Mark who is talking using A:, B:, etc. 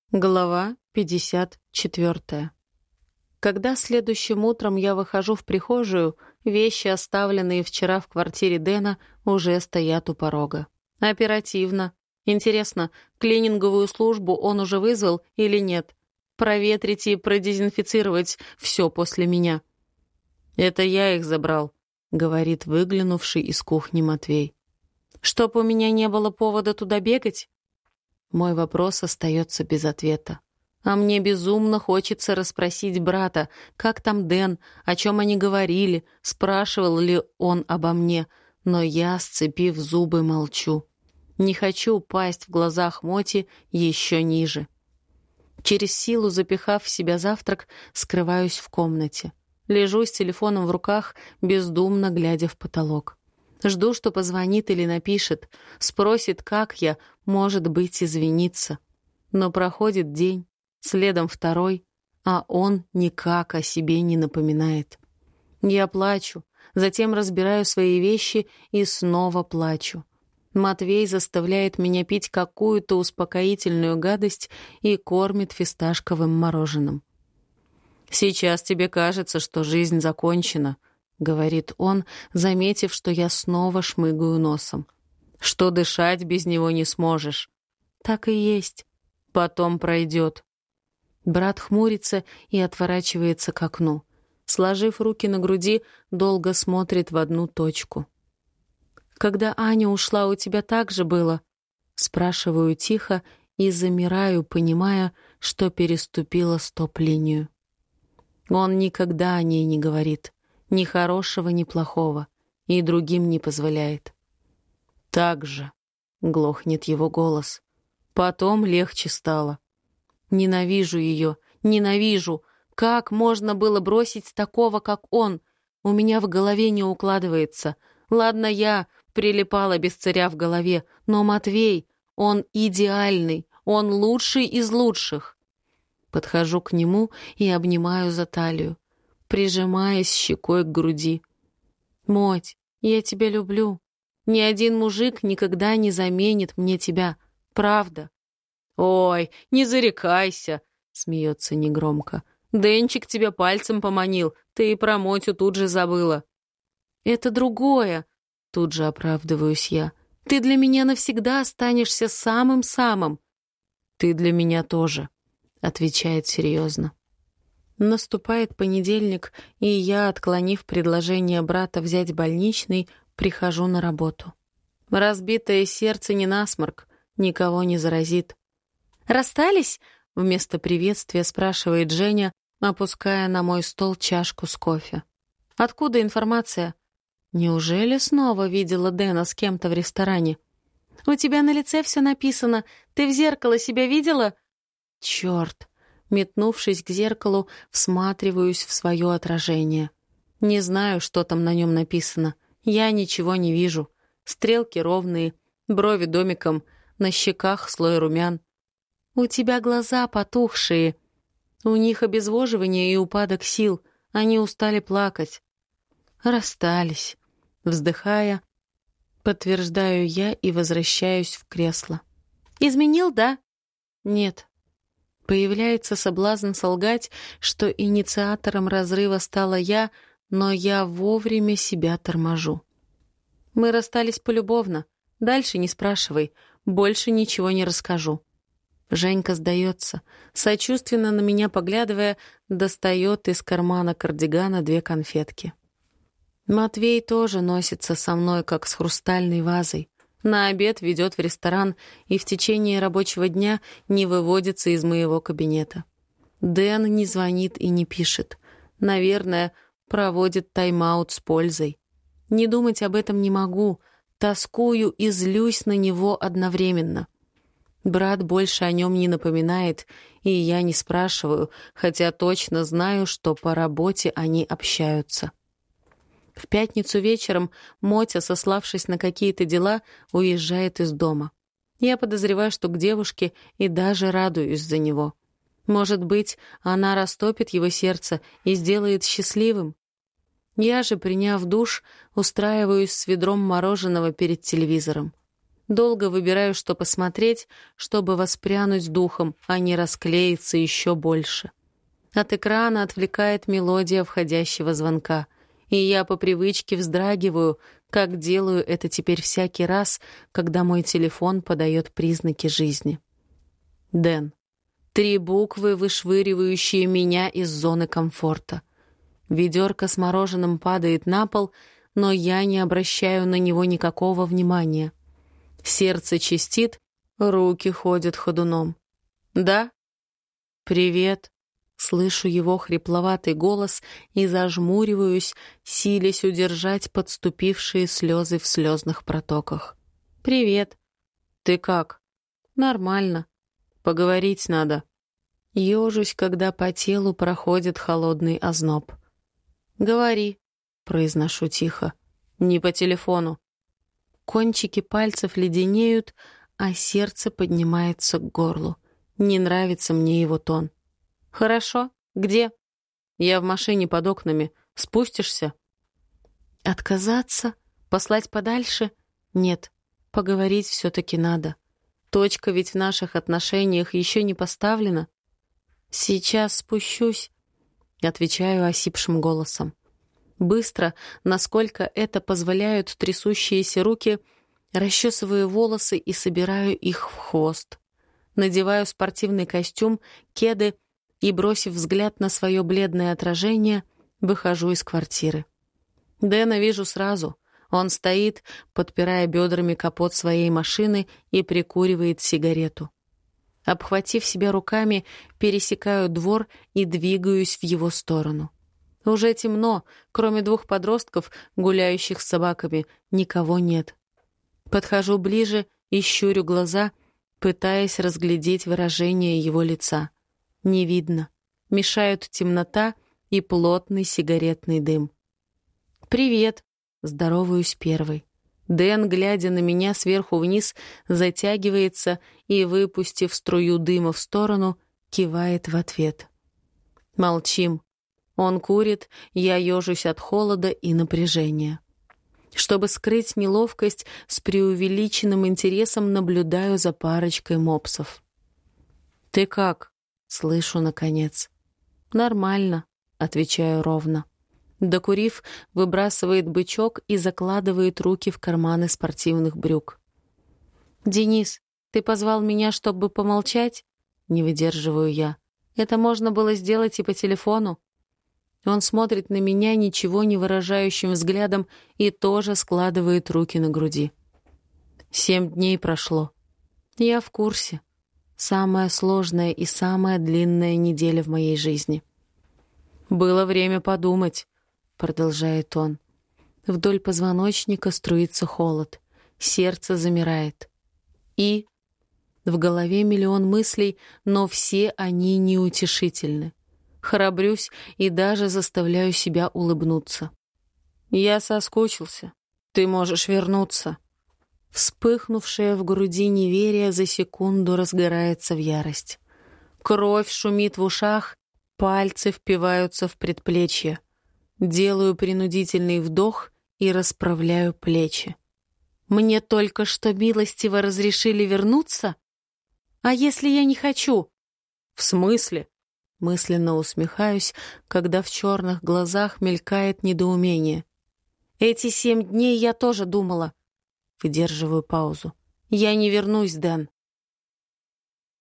A: Глава 54. Когда следующим утром я выхожу в прихожую, вещи, оставленные вчера в квартире Дэна, уже стоят у порога. Оперативно. Интересно, клининговую службу он уже вызвал или нет? Проветрить и продезинфицировать все после меня. «Это я их забрал», — говорит выглянувший из кухни Матвей. «Чтоб у меня не было повода туда бегать?» Мой вопрос остается без ответа. А мне безумно хочется расспросить брата, как там Дэн, о чем они говорили, спрашивал ли он обо мне, но я, сцепив зубы, молчу. Не хочу упасть в глазах Моти еще ниже. Через силу, запихав в себя завтрак, скрываюсь в комнате. Лежу с телефоном в руках, бездумно глядя в потолок. Жду, что позвонит или напишет, спросит, как я, может быть, извиниться. Но проходит день, следом второй, а он никак о себе не напоминает. Я плачу, затем разбираю свои вещи и снова плачу. Матвей заставляет меня пить какую-то успокоительную гадость и кормит фисташковым мороженым. «Сейчас тебе кажется, что жизнь закончена», — говорит он, заметив, что я снова шмыгаю носом. «Что дышать без него не сможешь». «Так и есть. Потом пройдет». Брат хмурится и отворачивается к окну. Сложив руки на груди, долго смотрит в одну точку. «Когда Аня ушла, у тебя так же было?» Спрашиваю тихо и замираю, понимая, что переступила стоп-линию. Он никогда о ней не говорит. Ни хорошего, ни плохого. И другим не позволяет. «Так же», — глохнет его голос. Потом легче стало. Ненавижу ее, ненавижу. Как можно было бросить такого, как он? У меня в голове не укладывается. Ладно, я прилипала без царя в голове, но Матвей, он идеальный, он лучший из лучших. Подхожу к нему и обнимаю за талию, прижимаясь щекой к груди. «Моть, я тебя люблю. Ни один мужик никогда не заменит мне тебя. Правда». «Ой, не зарекайся», — смеется негромко. «Денчик тебя пальцем поманил, ты и про Мотю тут же забыла». «Это другое», — тут же оправдываюсь я. «Ты для меня навсегда останешься самым-самым». «Ты для меня тоже», — отвечает серьезно. Наступает понедельник, и я, отклонив предложение брата взять больничный, прихожу на работу. Разбитое сердце не насморк, никого не заразит. «Расстались?» — вместо приветствия спрашивает Женя, опуская на мой стол чашку с кофе. «Откуда информация?» «Неужели снова видела Дэна с кем-то в ресторане?» «У тебя на лице все написано. Ты в зеркало себя видела?» «Черт!» Метнувшись к зеркалу, всматриваюсь в свое отражение. Не знаю, что там на нем написано. Я ничего не вижу. Стрелки ровные, брови домиком, на щеках слой румян. «У тебя глаза потухшие. У них обезвоживание и упадок сил. Они устали плакать». «Расстались». Вздыхая, подтверждаю я и возвращаюсь в кресло. «Изменил, да?» «Нет». Появляется соблазн солгать, что инициатором разрыва стала я, но я вовремя себя торможу. Мы расстались полюбовно. Дальше не спрашивай, больше ничего не расскажу. Женька сдается, сочувственно на меня поглядывая, достает из кармана кардигана 2 конфетки. Матвей тоже носится со мной, как с хрустальной вазой. На обед ведет в ресторан и в течение рабочего дня не выводится из моего кабинета. Дэн не звонит и не пишет. Наверное, проводит тайм-аут с пользой. Не думать об этом не могу. Тоскую и злюсь на него одновременно. Брат больше о нем не напоминает, и я не спрашиваю, хотя точно знаю, что по работе они общаются. В пятницу вечером Мотя, сославшись на какие-то дела, уезжает из дома. Я подозреваю, что к девушке, и даже радуюсь за него. Может быть, она растопит его сердце и сделает счастливым? Я же, приняв душ, устраиваюсь с ведром мороженого перед телевизором. Долго выбираю, что посмотреть, чтобы воспрянуть духом, а не расклеиться еще больше. От экрана отвлекает мелодия входящего звонка, и я по привычке вздрагиваю, как делаю это теперь всякий раз, когда мой телефон подает признаки жизни. Дэн. 3 буквы, вышвыривающие меня из зоны комфорта. Ведерко с мороженым падает на пол, но я не обращаю на него никакого внимания. Сердце чистит, руки ходят ходуном. «Да?» «Привет». Слышу его хрипловатый голос и зажмуриваюсь, силясь удержать подступившие слезы в слезных протоках. «Привет». «Ты как?» «Нормально. Поговорить надо». Ёжусь, когда по телу проходит холодный озноб. «Говори», — произношу тихо. «Не по телефону». Кончики пальцев леденеют, а сердце поднимается к горлу. Не нравится мне его тон. «Хорошо. Где?» «Я в машине под окнами. Спустишься?» Отказаться? Послать подальше? Нет. Поговорить все-таки надо. Точка ведь в наших отношениях еще не поставлена. «Сейчас спущусь», — отвечаю осипшим голосом. Быстро, насколько это позволяют трясущиеся руки, расчесываю волосы и собираю их в хвост. Надеваю спортивный костюм, кеды и, бросив взгляд на свое бледное отражение, выхожу из квартиры. Дэна вижу сразу. Он стоит, подпирая бедрами капот своей машины и прикуривает сигарету. Обхватив себя руками, пересекаю двор и двигаюсь в его сторону. Уже темно, кроме 2 подростков, гуляющих с собаками, никого нет. Подхожу ближе и щурю глаза, пытаясь разглядеть выражение его лица. Не видно. Мешают темнота и плотный сигаретный дым. «Привет!» — здороваюсь первой. Дэн, глядя на меня сверху вниз, затягивается и, выпустив струю дыма в сторону, кивает в ответ. Молчим. Он курит, я ежусь от холода и напряжения. Чтобы скрыть неловкость, с преувеличенным интересом наблюдаю за парочкой мопсов. «Ты как?» — слышу наконец. «Нормально», — отвечаю ровно. Докурив, выбрасывает бычок и закладывает руки в карманы спортивных брюк. «Денис, ты позвал меня, чтобы помолчать?» Не выдерживаю я. «Это можно было сделать и по телефону». Он смотрит на меня ничего не выражающим взглядом и тоже складывает руки на груди. 7 дней прошло. Я в курсе. Самая сложная и самая длинная неделя в моей жизни. «Было время подумать», — продолжает он. Вдоль позвоночника струится холод. Сердце замирает. И в голове миллион мыслей, но все они неутешительны. Храбрюсь и даже заставляю себя улыбнуться. «Я соскучился. Ты можешь вернуться». Вспыхнувшее в груди неверие за секунду разгорается в ярость. Кровь шумит в ушах, пальцы впиваются в предплечье. Делаю принудительный вдох и расправляю плечи. «Мне только что милостиво разрешили вернуться? А если я не хочу?» «В смысле?» Мысленно усмехаюсь, когда в черных глазах мелькает недоумение. «Эти 7 дней я тоже думала». Выдерживаю паузу. «Я не вернусь, Дэн».